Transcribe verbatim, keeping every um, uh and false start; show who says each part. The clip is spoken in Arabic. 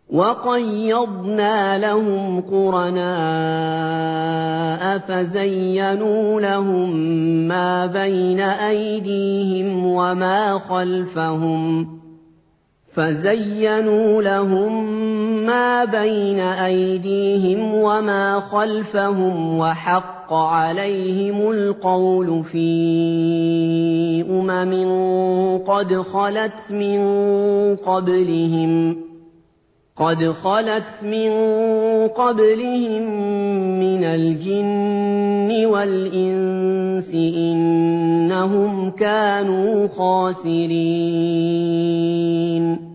Speaker 1: وَقَيَّضْنَا لَهُمْ قُرَنَاءَ فَزَيَّنُوا لَهُم مَّا بَيْنَ أَيْدِيهِمْ وَمَا خَلْفَهُمْ فَزَيَّنُوا لَهُم مَّا بَيْنَ أَيْدِيهِمْ وَمَا خَلْفَهُمْ وَحَقَّ عَلَيْهِمُ الْقَوْلُ فِي أُمَمٍ قَدْ خَلَتْ مِن قَبْلِهِمْ قد خلت من قبلهم من الجن والإنس إنهم كانوا خاسرين